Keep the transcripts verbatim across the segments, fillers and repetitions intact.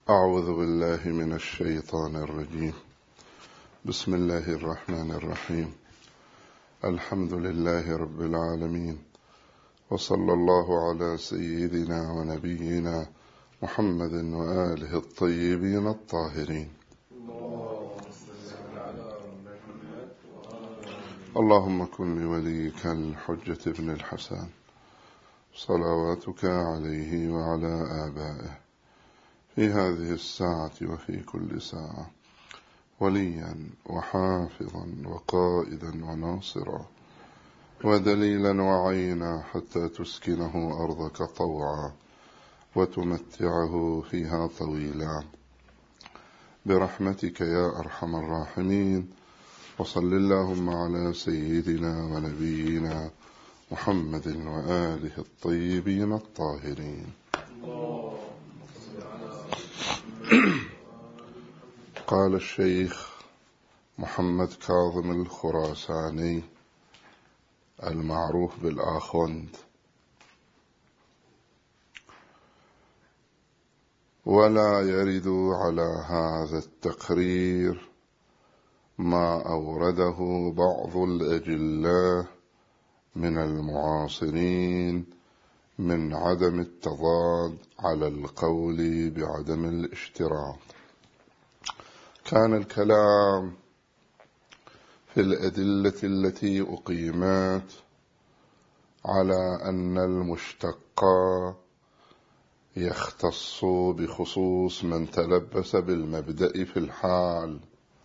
أعوذ بالله من الشيطان الرجيم. بسم الله الرحمن الرحيم. الحمد لله رب العالمين، وصلى الله على سيدنا ونبينا محمد وآله الطيبين الطاهرين. اللهم كن لوليك الحجة ابن الحسن صلواتك عليه وعلى آبائه في هذه الساعة وفي كل ساعة وليا وحافظا وقائدا وناصرا ودليلا وعينا، حتى تسكنه أرضك طوعا وتمتعه فيها طويلا برحمتك يا أرحم الراحمين. وصل اللهم على سيدنا ونبينا محمد وآله الطيبين الطاهرين. قال الشيخ محمد كاظم الخراساني المعروف بالآخوند: ولا يرد على هذا التقرير ما أورده بعض الأجلاء من المعاصرين من عدم التضاد على القول بعدم الاشتراط. كان الكلام في الأدلة التي أقيمت على أن المشتق يختص بخصوص من تلبس بالمبدأ في الحال،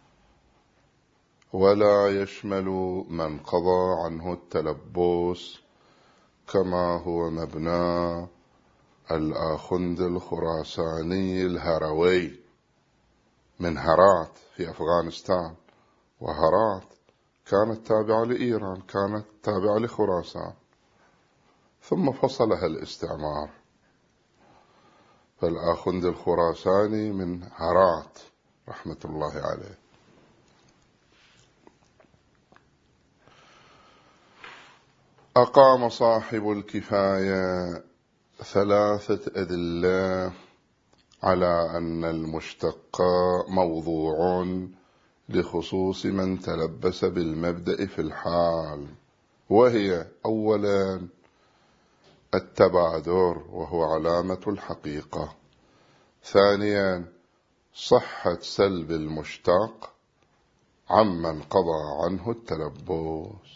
ولا يشمل من قضى عنه التلبس، كما هو مبنى الآخوند الخراساني الهروي من هرات في أفغانستان، وهرات كانت تابعة لإيران، كانت تابعة لخراسان، ثم فصلها الاستعمار، فالآخوند الخراساني من هرات رحمة الله عليه. أقام صاحب الكفاية ثلاثة أدلة على أن المشتق موضوع لخصوص من تلبس بالمبدأ في الحال، وهي: أولا التبادر وهو علامة الحقيقة، ثانيا صحة سلب المشتق عمن قضى عنه التلبس،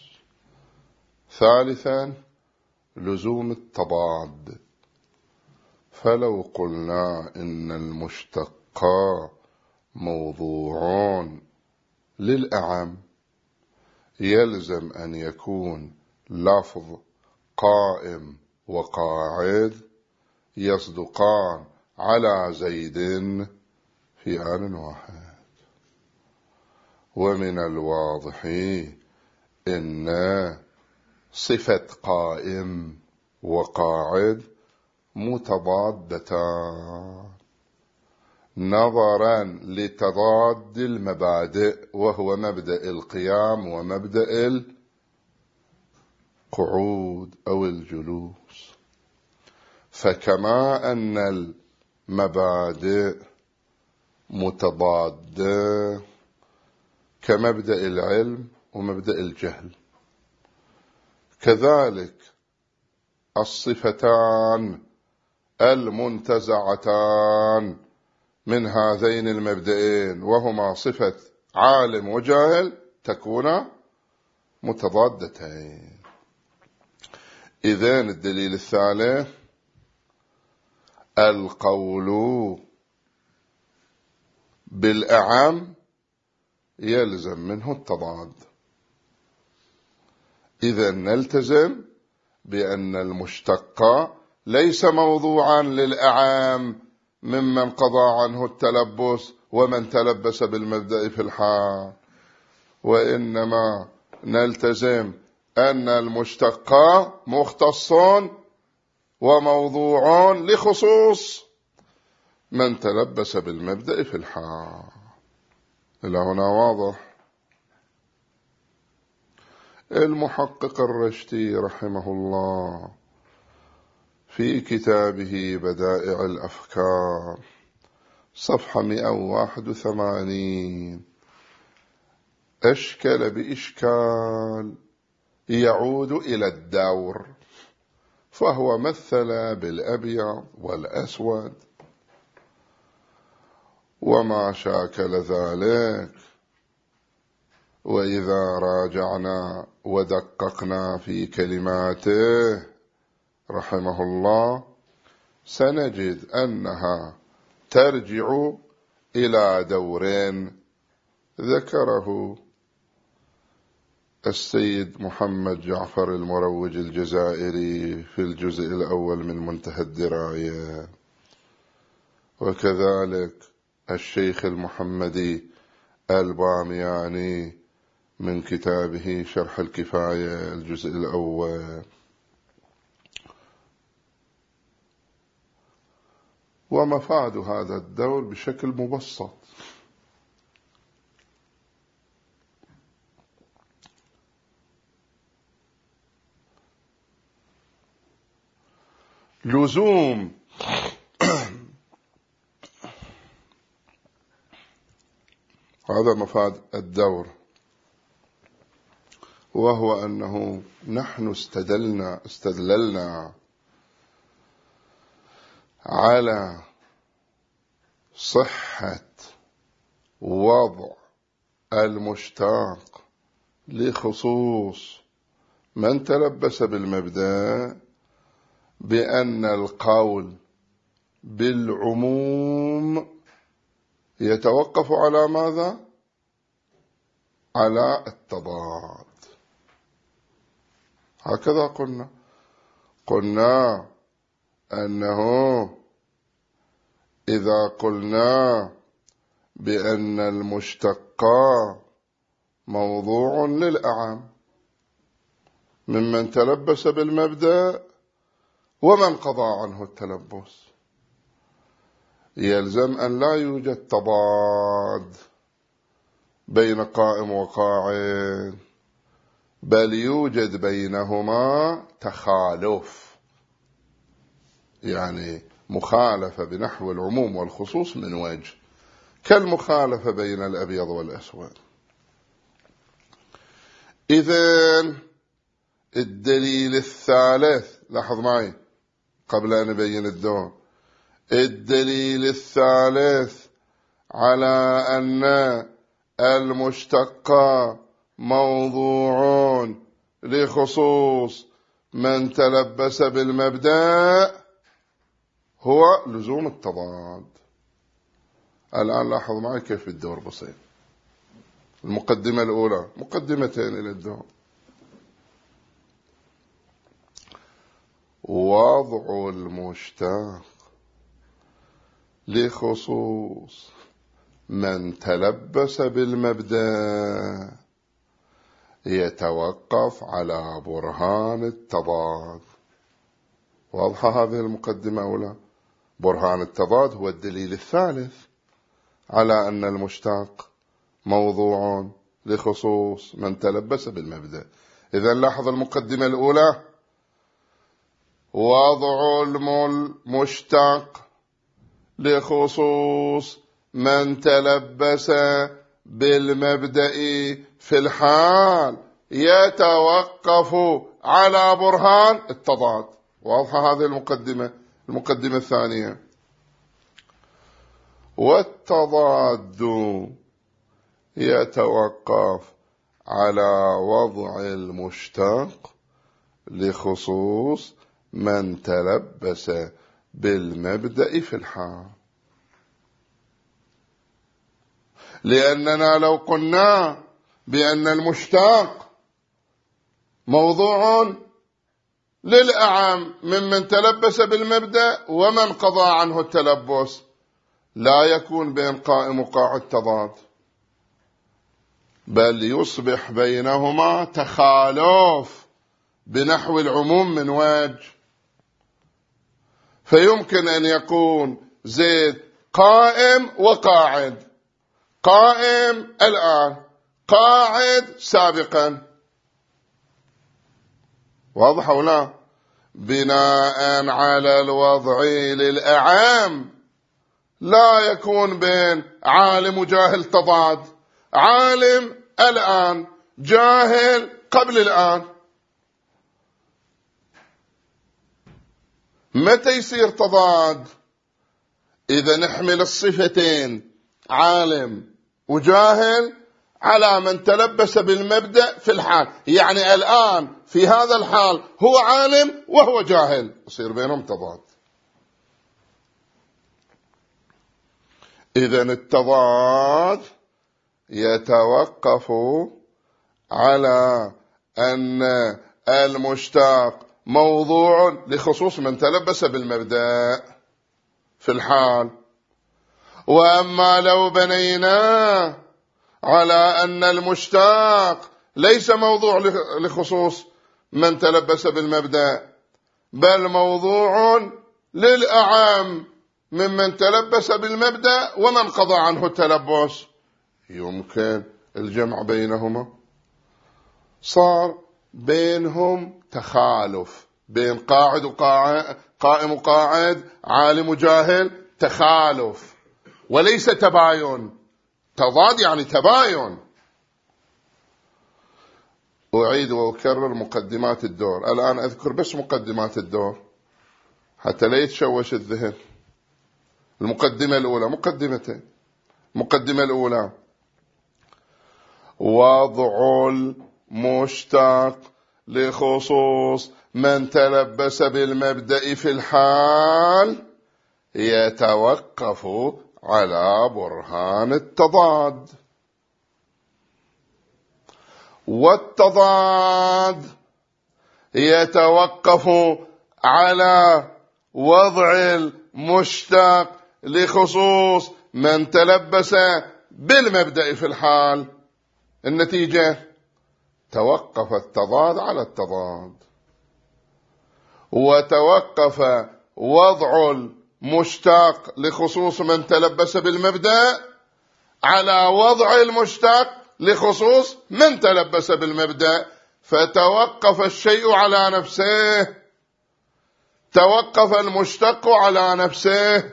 ثالثا لزوم التضاد. فلو قلنا إن المشتق موضوع للأعم، يلزم أن يكون لفظ قائم وقاعد يصدقان على زيد في آن واحد. ومن الواضح إن صفة قائم وقاعد متضادتان نظرا لتضاد المبادئ، وهو مبدأ القيام ومبدأ القعود أو الجلوس. فكما أن المبادئ متضادة كمبدأ العلم ومبدأ الجهل، كذلك الصفتان المنتزعتان من هذين المبدئين، وهما صفة عالم وجاهل، تكون متضادتين. إذن الدليل الثالث: القول بالأعم يلزم منه التضاد. إذن نلتزم بأن المشتق ليس موضوعا للأعام ممن قضى عنه التلبس ومن تلبس بالمبدأ في الحال، وإنما نلتزم أن المشتق مختص وموضوع لخصوص من تلبس بالمبدأ في الحال. إلى هنا واضح؟ المحقق الرشدي رحمه الله في كتابه بدائع الأفكار صفحة مئة وواحد وثمانين. أشكل بإشكال يعود إلى الدور، فهو مثل بالأبيض والأسود وما شاكل ذلك. وإذا راجعنا ودققنا في كلماته رحمه الله سنجد أنها ترجع إلى دورين ذكره السيد محمد جعفر المروج الجزائري في الجزء الأول من منتهى الدراية، وكذلك الشيخ المحمدي البامياني من كتابه شرح الكفاية الجزء الأول. ومفاد هذا الدور بشكل مبسط: لزوم هذا مفاد الدور، وهو أنه نحن استدلنا استدللنا على صحة وضع المشتاق لخصوص من تلبس بالمبدأ بأن القول بالعموم يتوقف على ماذا؟ على التضاد. هكذا قلنا قلنا أنه إذا قلنا بأن المشتق موضوع للأعم ممن تلبس بالمبدأ ومن قضى عنه التلبس، يلزم أن لا يوجد تضاد بين قائم وقاعد، بل يوجد بينهما تخالف، يعني مخالفة بنحو العموم والخصوص من وجه، كالمخالفة بين الأبيض والأسود. إذن الدليل الثالث، لاحظ معي قبل أن أبين الدور، الدليل الثالث على أن المشتق موضوع لخصوص من تلبس بالمبدأ هو لزوم التضاد. الآن لاحظ معي كيف الدور بسيط. المقدمة الأولى، مقدمتين إلى الدور: وضع المشتق لخصوص من تلبس بالمبدأ يتوقف على برهان التضاد. واضحة هذه المقدمة أولى؟ برهان التضاد هو الدليل الثالث على أن المشتق موضوع لخصوص من تلبس بالمبدأ. إذن لاحظ المقدمة الأولى: وضع المشتق لخصوص من تلبس بالمبدأ في الحال يتوقف على برهان التضاد. واضحة هذه المقدمة. المقدمة الثانية: والتضاد يتوقف على وضع المشتق لخصوص من تلبس بالمبدأ في الحال. لأننا لو قلنا بأن المشتق موضوع للأعم ممن تلبس بالمبدأ ومن قضى عنه التلبس، لا يكون بين قائم وقاعد تضاد، بل يصبح بينهما تخالف بنحو العموم من وجه. فيمكن أن يكون زيد قائم وقاعد، قائم الآن، قاعد سابقا. واضح أو لا؟ بناء على الوضع للأعام لا يكون بين عالم وجاهل تضاد. عالم الآن، جاهل قبل الآن. متى يصير تضاد؟ إذا نحمل الصفتين عالم وجاهل على من تلبس بالمبدأ في الحال. يعني الآن في هذا الحال هو عالم وهو جاهل، يصير بينهم تضاد. إذا التضاد يتوقف على أن المشتاق موضوع لخصوص من تلبس بالمبدأ في الحال. وأما لو بنينا على أن المشتاق ليس موضوع لخصوص من تلبس بالمبدأ، بل موضوع للأعم ممن تلبس بالمبدأ ومن قضى عنه التلبس، يمكن الجمع بينهما. صار بينهم تخالف، بين قاعد وقاعد، قائم وقاعد، عالم وجاهل، تخالف وليس تباين. تضاد يعني تباين. أعيد وأكرر مقدمات الدور. الآن أذكر بس مقدمات الدور حتى لا يتشوش الذهن. المقدمة الأولى، مقدمتين. المقدمة الأولى: وضع المشتاق لخصوص من تلبس بالمبدأ في الحال يتوقف على برهان التضاد. والتضاد يتوقف على وضع المشتاق لخصوص من تلبس بالمبدأ في الحال. النتيجة: توقف التضاد على التضاد، وتوقف وضع المشتاق لخصوص من تلبس بالمبدأ على وضع المشتاق لخصوص من تلبس بالمبدأ، فتوقف الشيء على نفسه، توقف المشتق على نفسه.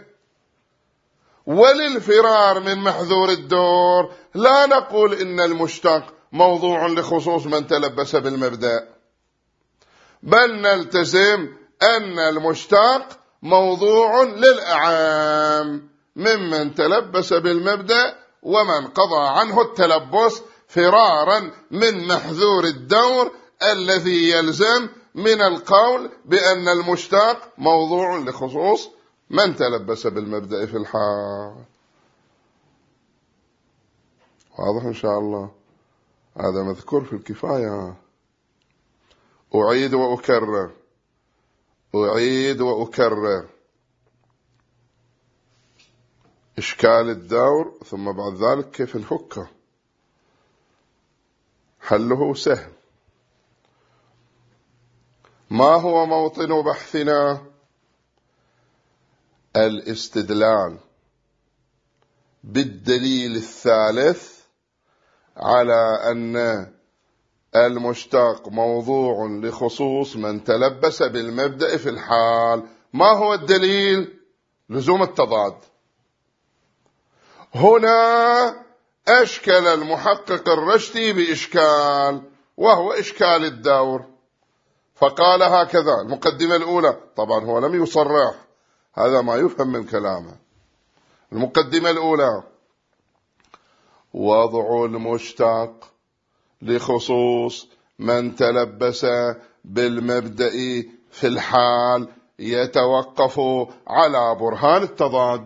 وللفرار من محذور الدور لا نقول إن المشتق موضوع لخصوص من تلبس بالمبدأ، بل نلتزم أن المشتق موضوع للأعام ممن تلبس بالمبدأ ومن قضى عنه التلبس، فرارا من محذور الدور الذي يلزم من القول بأن المشتق موضوع لخصوص من تلبس بالمبدأ في الحال. واضح إن شاء الله؟ هذا مذكور في الكفاية. أعيد وأكرر أعيد وأكرر إشكال الدور، ثم بعد ذلك كيف نفكه. حله سهل. ما هو موطن بحثنا؟ الاستدلال بالدليل الثالث على أن المشتق موضوع لخصوص من تلبس بالمبدأ في الحال. ما هو الدليل؟ لزوم التضاد. هنا أشكل المحقق الرشدي بإشكال، وهو إشكال الدور، فقال هكذا. المقدمة الأولى، طبعا هو لم يصرح، هذا ما يفهم من كلامه. المقدمة الأولى: وضع المشتق لخصوص من تلبس بالمبدأ في الحال يتوقف على برهان التضاد.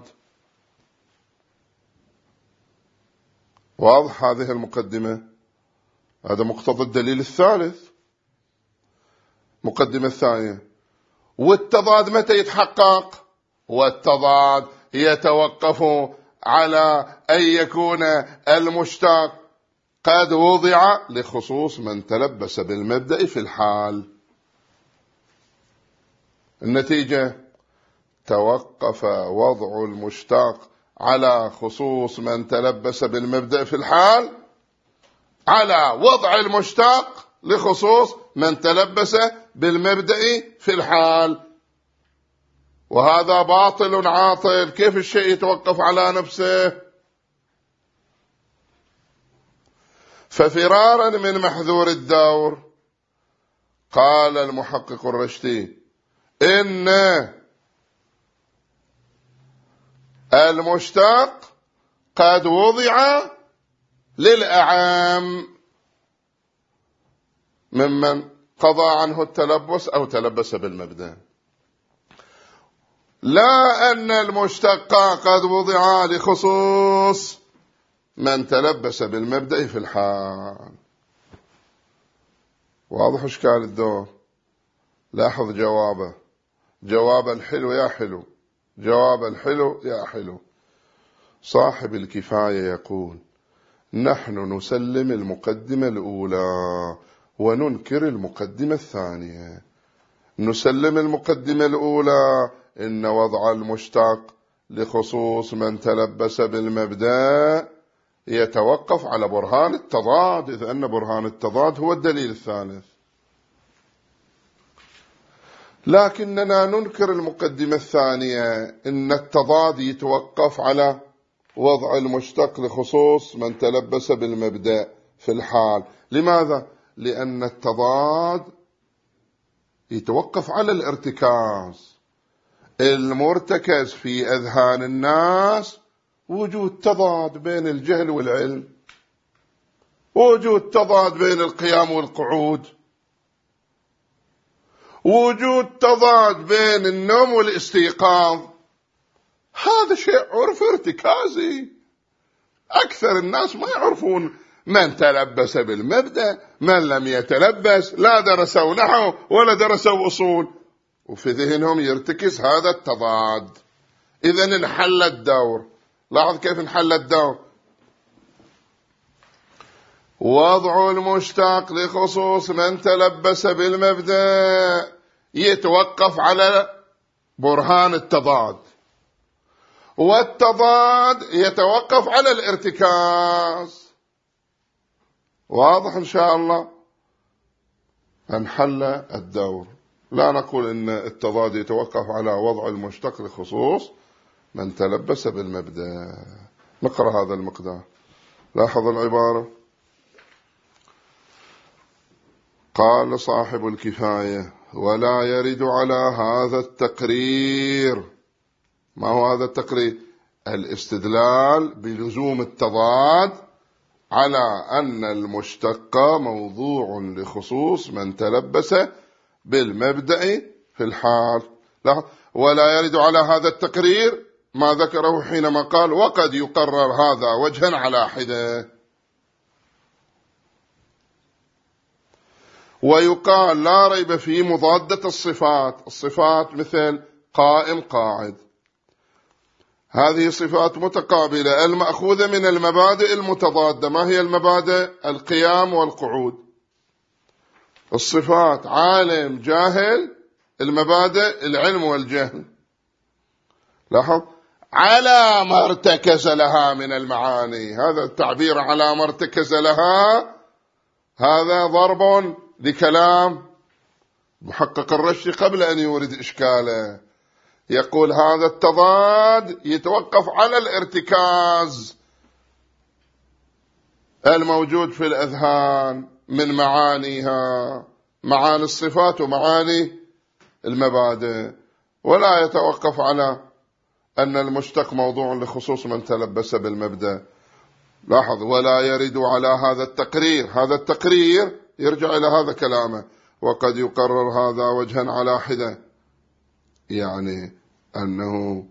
واضح هذه المقدمة؟ هذا مقتضى الدليل الثالث. مقدمة الثانية: والتضاد متى يتحقق؟ والتضاد يتوقف على أن يكون المشتق قد وضع لخصوص من تلبس بالمبدأ في الحال. النتيجة: توقف وضع المشتق على خصوص من تلبس بالمبدأ في الحال على وضع المشتق لخصوص من تلبس بالمبدأ في الحال. وهذا باطل عاطل. كيف الشيء يتوقف على نفسه؟ ففرارا من محذور الدور قال المحقق الرشدي إن المشتق قد وضع للأعام ممن قضى عنه التلبس أو تلبس بالمبدأ، لا أن المشتق قد وضع لخصوص من تلبس بالمبدأ في الحال. واضح إشكال الدور؟ لاحظ جوابه، جواب الحلو يا حلو، جواب الحلو يا حلو. صاحب الكفاية يقول نحن نسلم المقدمة الأولى وننكر المقدمة الثانية. نسلم المقدمة الأولى إن وضع المشتق لخصوص من تلبس بالمبدأ يتوقف على برهان التضاد، إذ أن برهان التضاد هو الدليل الثالث. لكننا ننكر المقدمة الثانية إن التضاد يتوقف على وضع المشتق لخصوص من تلبس بالمبدأ في الحال. لماذا؟ لأن التضاد يتوقف على الارتكاز. المرتكز في أذهان الناس وجود تضاد بين الجهل والعلم، وجود تضاد بين القيام والقعود، وجود تضاد بين النوم والاستيقاظ. هذا شيء عرف ارتكازي. أكثر الناس ما يعرفون من تلبس بالمبدأ، من لم يتلبس، لا درسوا نحو ولا درسوا أصول، وفي ذهنهم يرتكز هذا التضاد. إذن انحل الدور. لاحظ كيف انحل الدور. وضع المشتق لخصوص من تلبس بالمبدأ يتوقف على برهان التضاد، والتضاد يتوقف على الارتكاز. واضح إن شاء الله؟ انحل الدور. لا نقول إن التضاد يتوقف على وضع المشتق لخصوص من تلبس بالمبدأ. نقرأ هذا المقدار. لاحظ العبارة. قال صاحب الكفاية ولا يرد على هذا التقرير. ما هو هذا التقرير؟ الاستدلال بلزوم التضاد على أن المشتق موضوع لخصوص من تلبس بالمبدأ في الحال. لا، ولا يرد على هذا التقرير ما ذكره حينما قال وقد يقرر هذا وجها على حدة. ويقال لا ريب في مضادة الصفات. الصفات مثل قائم قاعد، هذه صفات متقابلة المأخوذة من المبادئ المتضادة. ما هي المبادئ؟ القيام والقعود. الصفات عالم جاهل، المبادئ العلم والجهل. لاحظ على ما ارتكز لها من المعاني. هذا التعبير على ما ارتكز لها هذا ضرب لكلام محقق الرشدي قبل أن يورد إشكاله. يقول هذا التضاد يتوقف على الارتكاز الموجود في الأذهان من معانيها، معاني الصفات ومعاني المبادئ، ولا يتوقف على أن المشتق موضوع لخصوص من تلبس بالمبدأ. لاحظ ولا يرد على هذا التقرير. هذا التقرير يرجع إلى هذا كلامه وقد يقرر هذا وجها على حدة، يعني أنه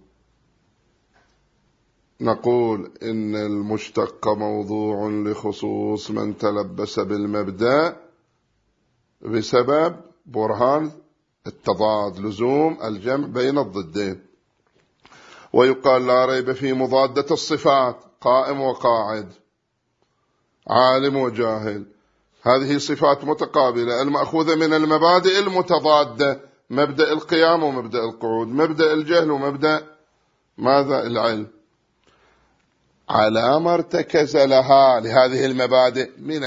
نقول إن المشتق موضوع لخصوص من تلبس بالمبدأ بسبب برهان التضاد، لزوم الجمع بين الضدين. ويقال لا ريب في مضادة الصفات، قائم وقاعد، عالم وجاهل، هذه صفات متقابلة المأخوذة من المبادئ المتضادة، مبدأ القيام ومبدأ القعود، مبدأ الجهل ومبدأ ماذا؟ العلم. على ما ارتكز لها لهذه المبادئ من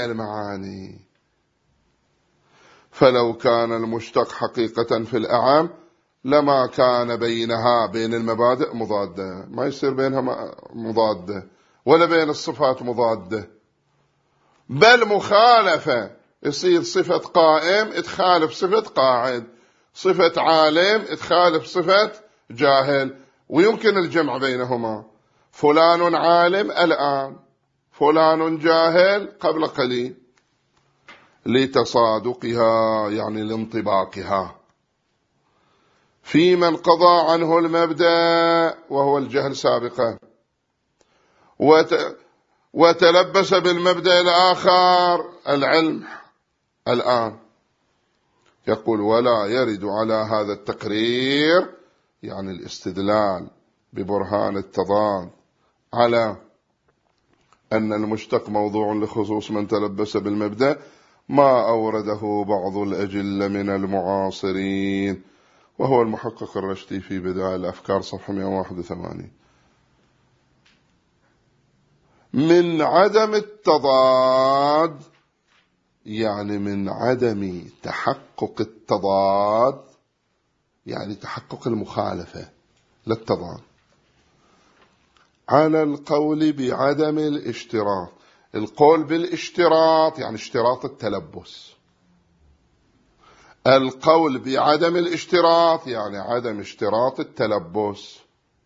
المعاني. فلو كان المشتق حقيقة في الأعام لما كان بينها بين المبادئ مضادة، ما يصير بينها مضادة ولا بين الصفات مضادة، بل مخالفة. يصير صفة قائم تخالف صفة قاعد، صفة عالم تخالف صفة جاهل، ويمكن الجمع بينهما. فلان عالم الآن، فلان جاهل قبل قليل، لتصادقها يعني لانطباقها في من قضى عنه المبدأ وهو الجهل سابقا، وت... وتلبس بالمبدأ الآخر العلم الآن. يقول ولا يرد على هذا التقرير يعني الاستدلال ببرهان التضاد على أن المشتق موضوع لخصوص من تلبس بالمبدأ ما أورده بعض الأجل من المعاصرين، وهو المحقق الرشدي في بدائع الأفكار صفحة مئة وواحد وثمانين. من عدم التضاد يعني من عدم تحقق التضاد، يعني تحقق المخالفة للتضاد، على القول بعدم الاشتراط. القول بالاشتراط يعني اشتراط التلبس، القول بعدم الاشتراط يعني عدم اشتراط التلبس.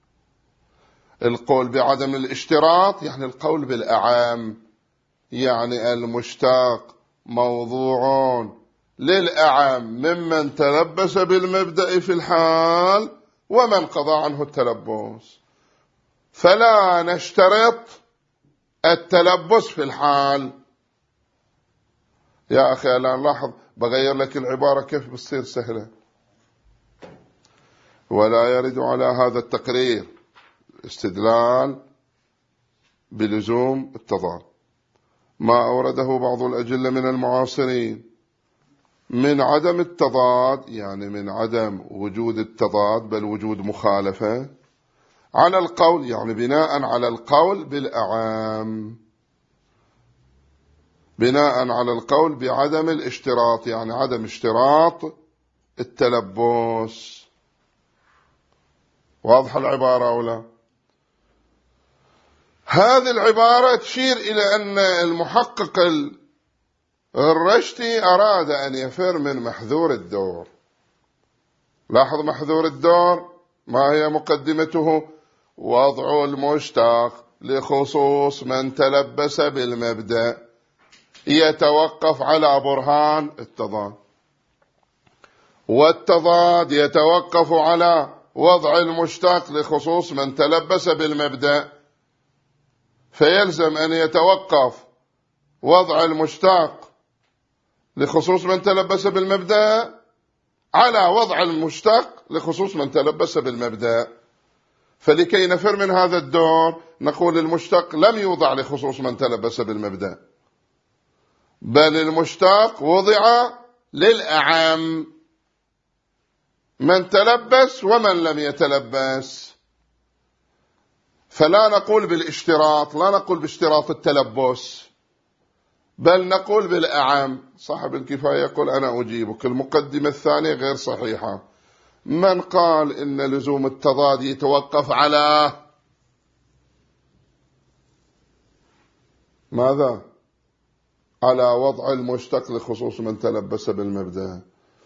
القول بعدم الاشتراط يعني القول بالأعام، يعني المشتق موضوع للأعم ممن تلبس بالمبدأ في الحال ومن قضى عنه التلبس، فلا نشترط التلبس في الحال. يا أخي الآن لاحظ، بغير لك العبارة كيف بتصير سهلة. ولا يرد على هذا التقرير استدلال بلزوم التضاد ما أورده بعض الأجلة من المعاصرين من عدم التضاد، يعني من عدم وجود التضاد بل وجود مخالفة، على القول يعني بناء على القول بالأعام، بناء على القول بعدم الاشتراط يعني عدم اشتراط التلبس. واضح العبارة أو لا؟ هذه العبارة تشير إلى أن المحقق الرشدي أراد أن يفر من محذور الدور. لاحظ محذور الدور ما هي مقدمته؟ وضع المشتق لخصوص من تلبس بالمبدأ يتوقف على برهان التضاد، والتضاد يتوقف على وضع المشتق لخصوص من تلبس بالمبدأ، فيلزم أن يتوقف وضع المشتق لخصوص من تلبس بالمبدأ على وضع المشتق لخصوص من تلبس بالمبدأ. فلكي نفر من هذا الدور نقول المشتق لم يوضع لخصوص من تلبس بالمبدأ، بل المشتق وضع للأعم من تلبس ومن لم يتلبس. فلا نقول بالاشتراط، لا نقول باشتراط التلبس، بل نقول بالأعم. صاحب الكفاية يقول أنا أجيبك، المقدمة الثانية غير صحيحة. من قال إن لزوم التضاد يتوقف على ماذا؟ على وضع المشتق لخصوص من تلبس بالمبدأ.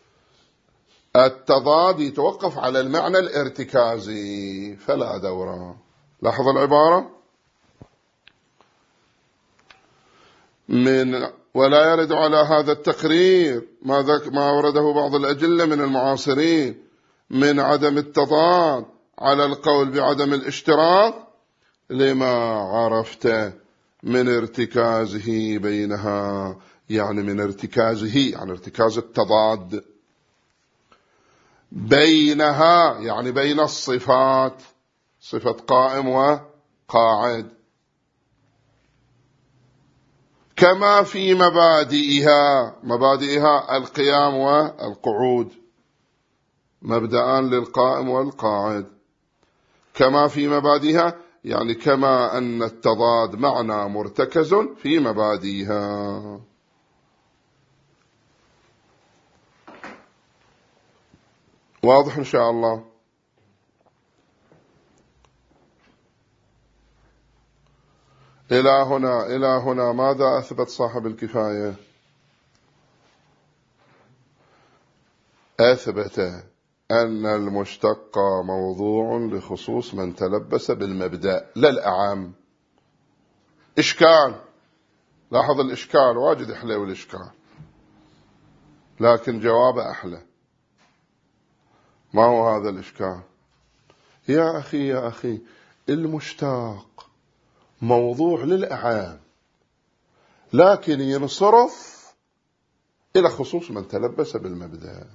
التضاد يتوقف على المعنى الارتكازي فلا دورة. لاحظ العبارة من ولا يرد على هذا التقرير ما ذاك ما ورده بعض الأجلة من المعاصرين من عدم التضاد على القول بعدم الاشتراط لما عرفت من ارتكازه بينها، يعني من ارتكازه يعني ارتكاز التضاد بينها، يعني بين الصفات، صفة قائم وقاعد، كما في مبادئها، مبادئها القيام والقعود، مبدأان للقائم والقاعد. كما في مبادئها يعني كما أن التضاد معنى مرتكز في مبادئها. واضح إن شاء الله. إلى هنا إلى هنا ماذا أثبت صاحب الكفاية؟ أثبت أن المشتق موضوع لخصوص من تلبس بالمبدأ لا الأعم. إشكال، لاحظ الإشكال واجد أحلى والإشكال، لكن جوابه أحلى. ما هو هذا الإشكال؟ يا أخي يا أخي المشتق موضوع للأعام، لكن ينصرف إلى خصوص من تلبس بالمبدأ.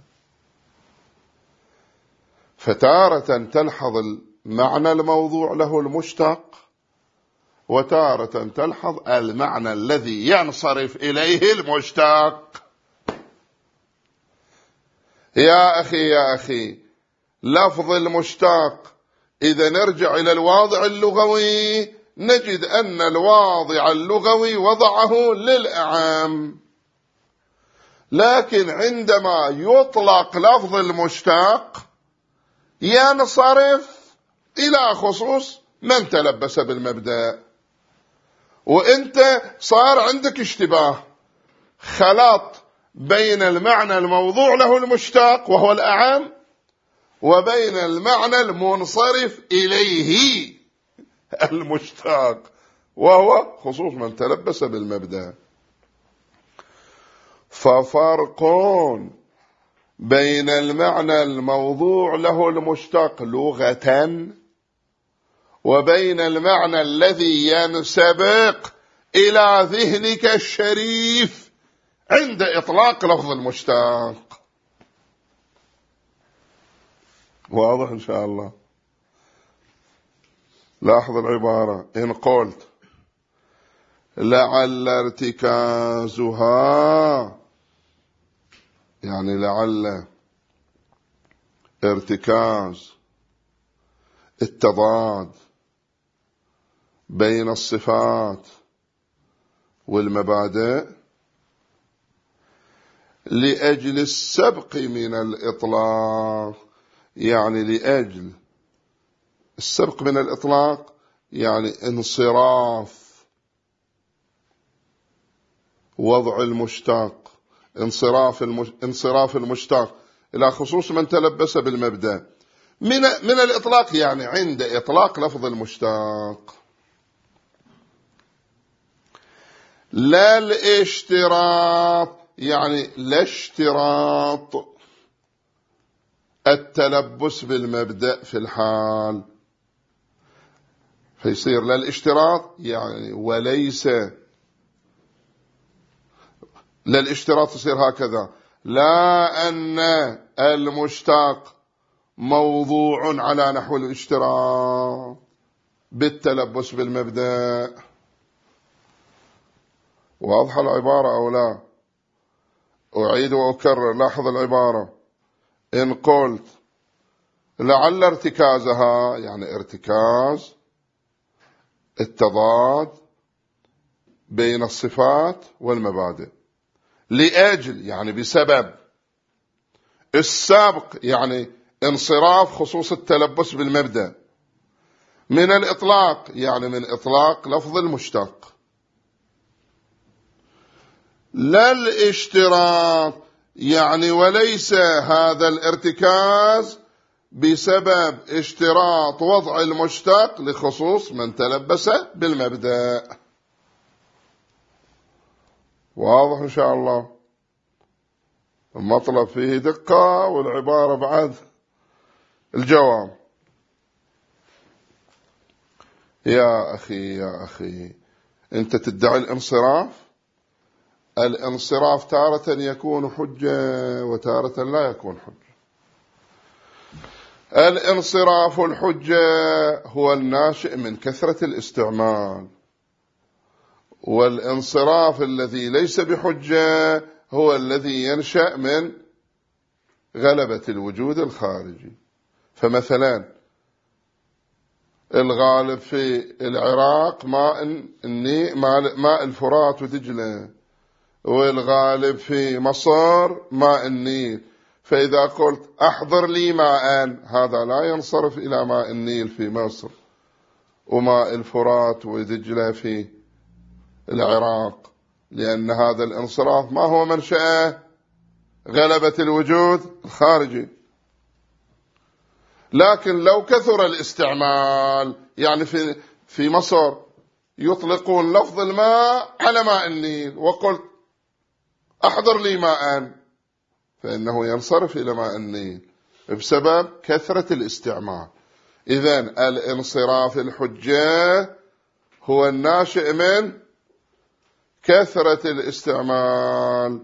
فتارة تلحظ المعنى الموضوع له المشتق، وتارة تلحظ المعنى الذي ينصرف إليه المشتق. يا أخي يا أخي لفظ المشتق إذا نرجع إلى الواضع اللغوي نجد أن الواضع اللغوي وضعه للأعام، لكن عندما يطلق لفظ المشتق ينصرف إلى خصوص من تلبس بالمبدأ. وانت صار عندك اشتباه، خلط بين المعنى الموضوع له المشتق وهو الأعام وبين المعنى المنصرف إليه المشتق وهو خصوص من تلبس بالمبدأ. ففرق بين المعنى الموضوع له المشتق لغة وبين المعنى الذي ينسبق إلى ذهنك الشريف عند إطلاق لفظ المشتق. واضح إن شاء الله. لاحظ العبارة، إن قلت لعل ارتكازها، يعني لعل ارتكاز التضاد بين الصفات والمبادئ لأجل السبق من الإطلاق، يعني لأجل السبق من الإطلاق يعني انصراف وضع المشتق، انصراف المش... انصراف المشتق إلى خصوص من تلبس بالمبدأ من من الإطلاق، يعني عند إطلاق لفظ المشتق. لا الاشتراط، يعني لا اشتراط التلبس بالمبدأ في الحال، فيصير لا الاشتراط يعني وليس لا الاشتراط، يصير هكذا: لا أن المشتق موضوع على نحو الاشتراط بالتلبس بالمبدأ. واضحة العبارة أو لا؟ أعيد وأكرر. لاحظ العبارة، إن قلت لعل ارتكازها، يعني ارتكاز التضاد بين الصفات والمبادئ، لأجل يعني بسبب، السابق يعني انصراف خصوص التلبس بالمبدأ، من الإطلاق يعني من إطلاق لفظ المشتق. لا الاشتراط يعني وليس هذا الارتكاز بسبب اشتراط وضع المشتق لخصوص من تلبس بالمبدأ. واضح إن شاء الله. المطلب فيه دقة والعبارة بعد الجواب. يا أخي يا أخي أنت تدعي الانصراف، الانصراف تارة يكون حجة وتارة لا يكون حجة. الانصراف الحجة هو الناشئ من كثرة الاستعمال، والانصراف الذي ليس بحجة هو الذي ينشأ من غلبة الوجود الخارجي. فمثلا الغالب في العراق ماء الني ماء الفرات ودجلة، والغالب في مصر ماء النيل، فإذا قلت أحضر لي ماء، هذا لا ينصرف إلى ماء النيل في مصر وماء الفرات ودجلة في العراق، لأن هذا الانصراف ما هو منشأه غلبة الوجود الخارجي. لكن لو كثر الاستعمال، يعني في في مصر يطلقون لفظ الماء على ماء النيل، وقلت أحضر لي ماء، فإنه ينصرف إلى ماء النيل بسبب كثرة الاستعمال. إذن الانصراف الحجة هو الناشئ من كثرة الاستعمال،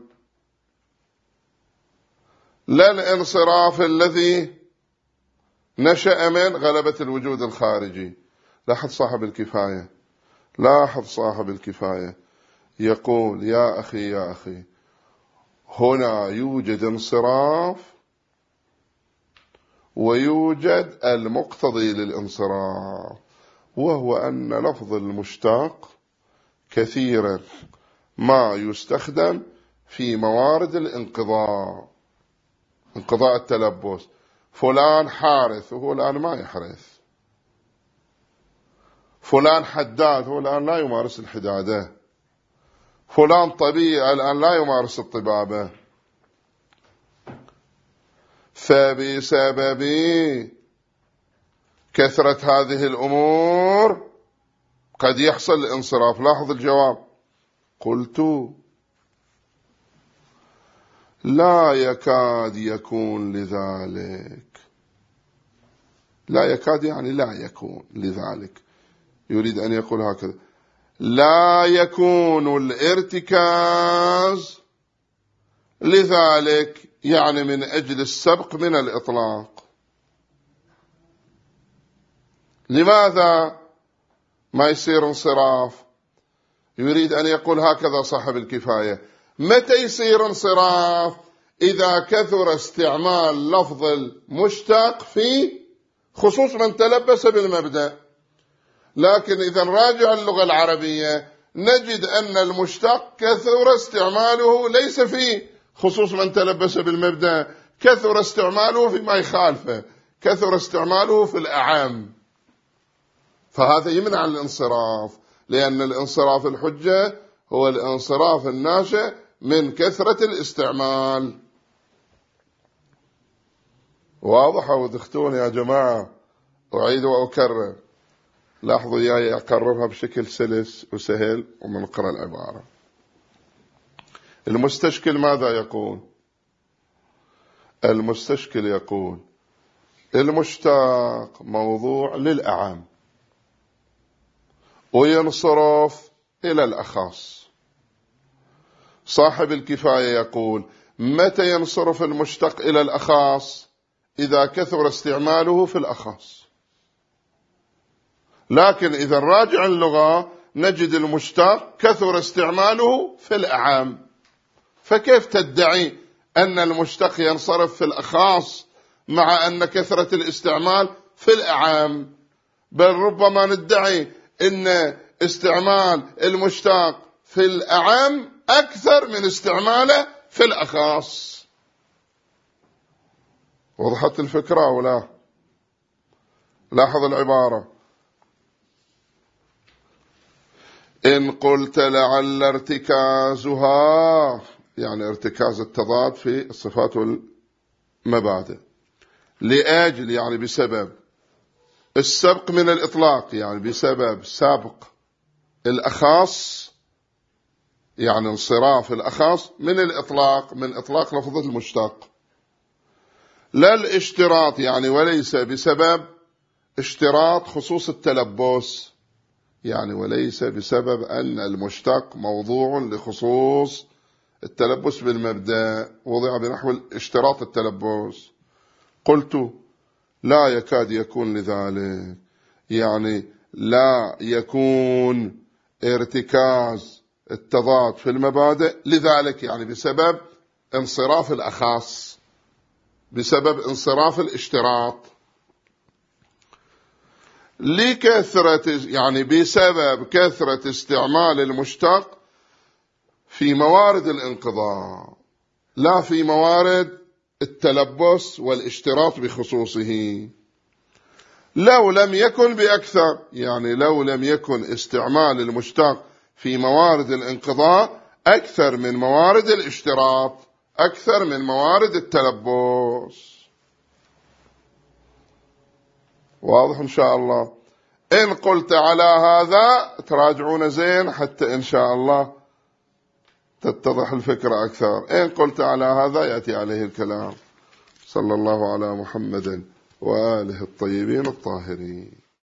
لا الانصراف الذي نشأ من غلبة الوجود الخارجي. لاحظ صاحب الكفاية، لاحظ صاحب الكفاية يقول يا أخي يا أخي هنا يوجد انصراف ويوجد المقتضي للانصراف، وهو أن لفظ المشتق كثيرا ما يستخدم في موارد الانقضاء، انقضاء التلبس. فلان حارث وهو الآن ما يحرث، فلان حداد هو الآن لا يمارس الحدادة، فلان طبيب الآن لا يمارس الطبابة. فبسبب كثرة هذه الأمور قد يحصل الانصراف. لاحظ الجواب، قلت لا يكاد يكون لذلك. لا يكاد يعني لا يكون لذلك، يريد أن يقول هكذا: لا يكون الارتكاز لذلك، يعني من أجل السبق من الإطلاق. لماذا ما يصير انصراف؟ يريد أن يقول هكذا صاحب الكفاية: متى يصير انصراف؟ إذا كثر استعمال لفظ المشتق في خصوص من تلبس بالمبدأ. لكن إذا راجع اللغة العربية نجد أن المشتق كثر استعماله ليس في خصوص من تلبس بالمبدأ، كثر استعماله فيما يخالفه، كثر استعماله في الأعام، فهذا يمنع الانصراف، لأن الانصراف الحجة هو الانصراف الناشئ من كثرة الاستعمال. واضح ودختون يا جماعة؟ أعيد وأكرر، لاحظوا إياي أكررها بشكل سلس وسهل ومنقرأ العبارة. المستشكل ماذا يقول؟ المستشكل يقول المشتق موضوع للأعام وينصرف إلى الأخص. صاحب الكفاية يقول متى ينصرف المشتق إلى الأخص؟ إذا كثر استعماله في الأخص. لكن إذا راجع اللغة نجد المشتق كثر استعماله في الأعام، فكيف تدعي أن المشتق ينصرف في الأخص مع أن كثرة الاستعمال في الأعام؟ بل ربما ندعي أن استعمال المشتق في الأعام أكثر من استعماله في الأخص. وضحت الفكرة أو لا؟ لاحظ العبارة: إن قلت لعل ارتكازها، يعني ارتكاز التضاد في الصفات والمبادئ، لأجل يعني بسبب السبق من الإطلاق، يعني بسبب سابق الأخص، يعني انصراف الأخص من الإطلاق، من إطلاق لفظة المشتق، لا الاشتراط، يعني وليس بسبب اشتراط خصوص التلبس، يعني وليس بسبب أن المشتق موضوع لخصوص التلبس بالمبدأ، وضع بنحو اشتراط التلبس. قلت لا يكاد يكون لذلك، يعني لا يكون ارتكاز التضاد في المبادئ لذلك، يعني بسبب انصراف الأخص، بسبب انصراف الاشتراط. لكثرة، يعني بسبب كثرة استعمال المشتق في موارد الانقضاء، لا في موارد التلبس والاشتراط بخصوصه. لو لم يكن بأكثر، يعني لو لم يكن استعمال المشتق في موارد الانقضاء أكثر من موارد الاشتراط، أكثر من موارد التلبس. واضح إن شاء الله؟ إن قلت على هذا تراجعون زين حتى إن شاء الله تتضح الفكرة أكثر. إن قلت على هذا يأتي عليه الكلام. صلى الله على محمد وآله الطيبين الطاهرين.